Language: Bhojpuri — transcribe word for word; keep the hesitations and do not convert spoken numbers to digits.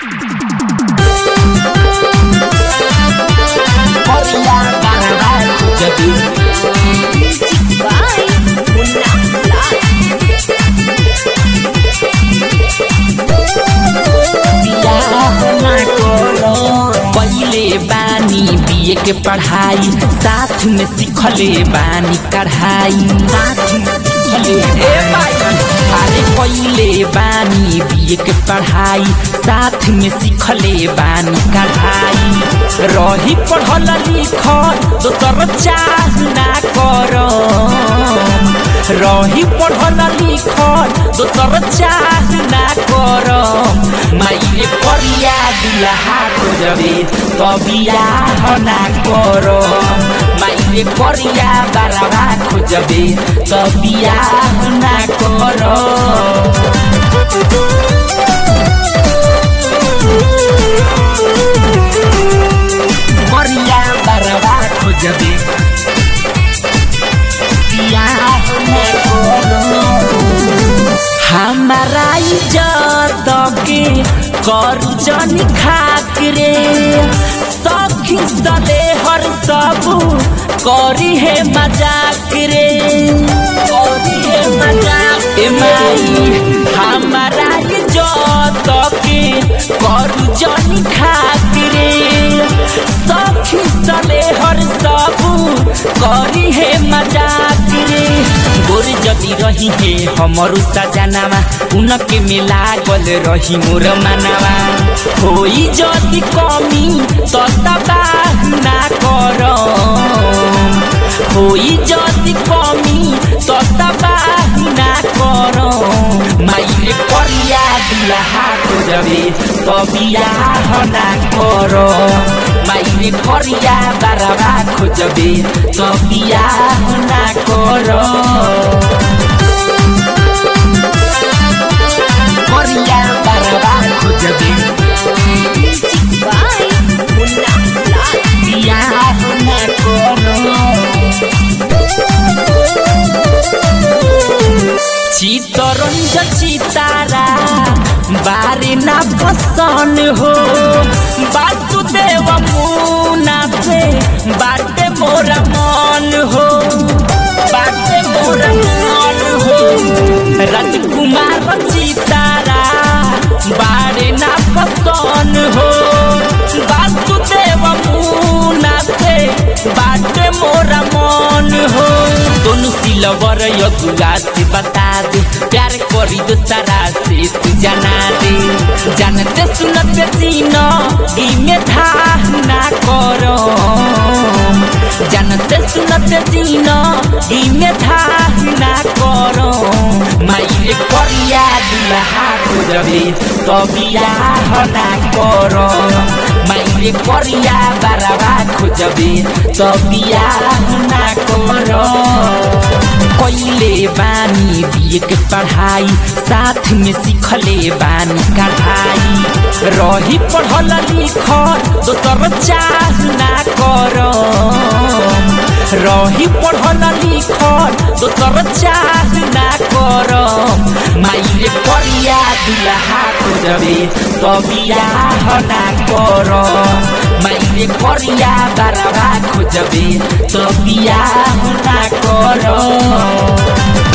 करिया बरवा खोजबे बाय मुन्ना लाल पहिले बानी बीए के पढ़ाई साथ में सीखले बानी कढ़ाई साथ में सीखले ए भाई अरे पहिले बानी बीए के पढ़ाई साथ में सीखले बानी कढ़ाई रही पढ़ल लिखल दोसर चाह ना करो रही पढ़ल लिखल दोसर चाह ना करो माइले करिया दुल्हा खोजबे बियाह ना करो माइले करिया बरवा खोजबे बियाह ना करो करिया बरवा खोजबे बियाह ना करो हमारा इज्जत के करू जनी खाकरे सखी सले हर सब करी है मजाक रे करी है मजाक ए माई हमारा इज्जत के करू जनी खाकरे सखी सले हर सब करी है मजाक रे गोर जदी रही है हमरो सजनावा उनके में लागल रही मोर मनावा होई जदी कमी तो तबाह ना करो होई जदी कमी तो तबाह ना करो माइले करिया दुल्हा खोजबे तो बियाह ना करो माइले करिया बरवा खोजबे तो बियाह ना करो करिया बरवा खोजबे बाय मुन्ना लाल बियाह ना करो चितरंज चितारा बारे ना पसंद हो वासुदेव मुना से बाटे मोरा मन हो बाटे मोरा मन हो राजकुमार चितारा बारे ना पसंद हो वासुदेव मुना से बाटे मोरा मन हो दोनों सिलवर यदुआ से बता दे प्यार करी दोसरा से तू जाना दे जानते सुनते जीना इमे था ना करो जानते सुनते जीना इमे था ना करो माइले करिया दुल्हा खोजबे तो बियाह ना करो माइले करिया बरवा खोजबे तो बियाह ना करो पहिले बानी बीए के पढ़ाई साथ में सीखले बानी कढ़ाई रही पढ़ल लिखल दोसर चाह ना करो रही पढ़ल लिखल दोसर चाह ना करो माइले करिया दुल्हा खोजबे तो बियाह ना करो माइले करिया बरवा खोजबे तो बियाह ना करो।